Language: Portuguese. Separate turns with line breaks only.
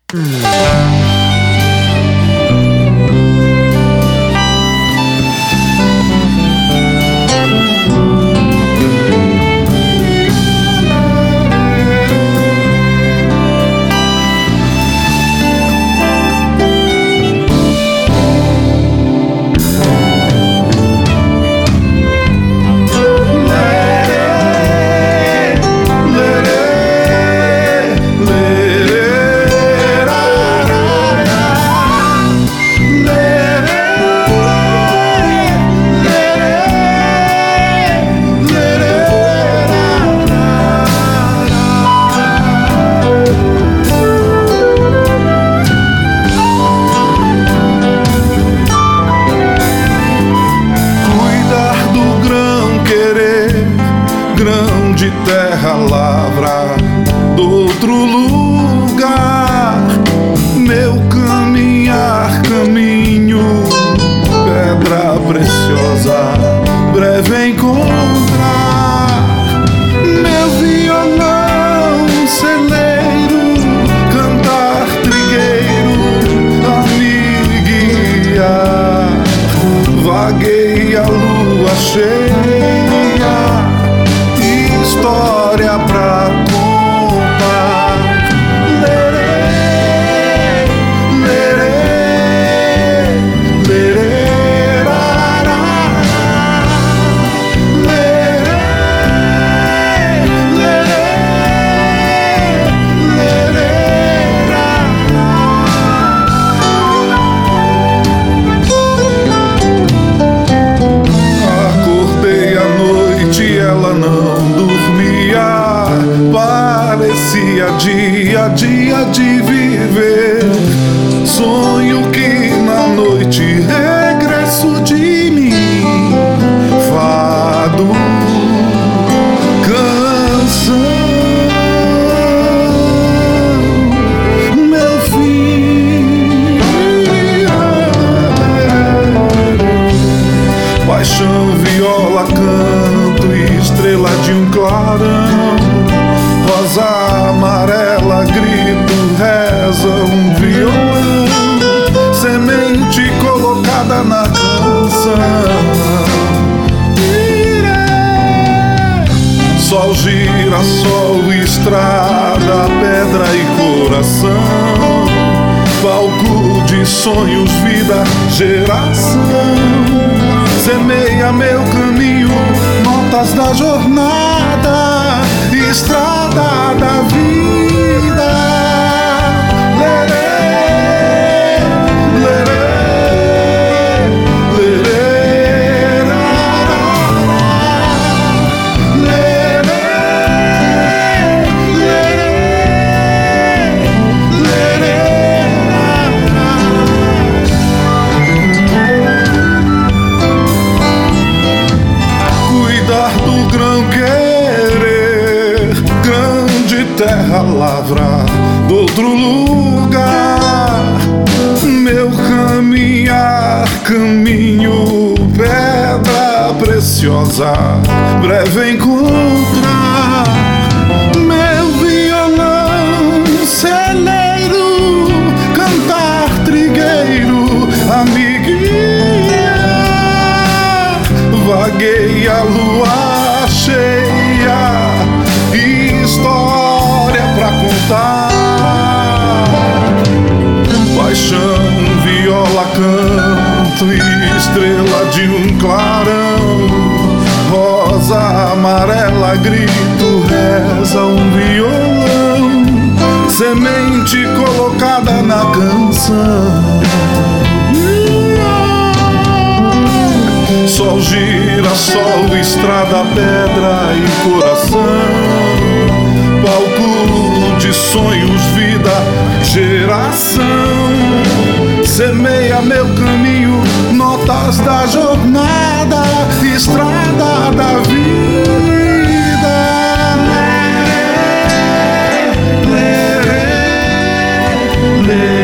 Grão de terra lavra do outro lugar, meu caminhar, caminho, pedra preciosa, breve encontrar, meu violão, celeiro, cantar trigueiro, a me guiar, vaguei a lua cheia, história pra contar. Lerê, lerê, lerê, rará. Lerê, lerê, lerê, rará. Acordei à noite, ela não dormia, parecia dia de viver. Sonho que na noite regresso de mim, fado, canção, meu fim, paixão, viola, canto, estrela de um clarão, rosa amarela, grito, reza um violão, semente colocada na canção. Sol, girassol, estrada, pedra e coração, palco de sonhos, vida, geração. Semeia meu caminho, notas da jornada, estrada da vida. Lerê, lerê, lerê, rará. Lerê, lerê, lerê, cuidar do grão, querer, grão de terra lavra do outro lugar, meu caminhar, caminho, pedra preciosa, breve encontrar, meu violão, celeiro, cantar trigueiro, a me guiar, vaguei a lua cheia, história pra contar. Paixão, viola, canto, estrela de um clarão, rosa amarela, grito, reza um violão, semente colocada na canção. Sol, girassol, estrada, pedra e coração, palco de sonhos, vida, geração. Semeia meu caminho, notas da jornada, estrada da vida. Lerê, lerê, lerê.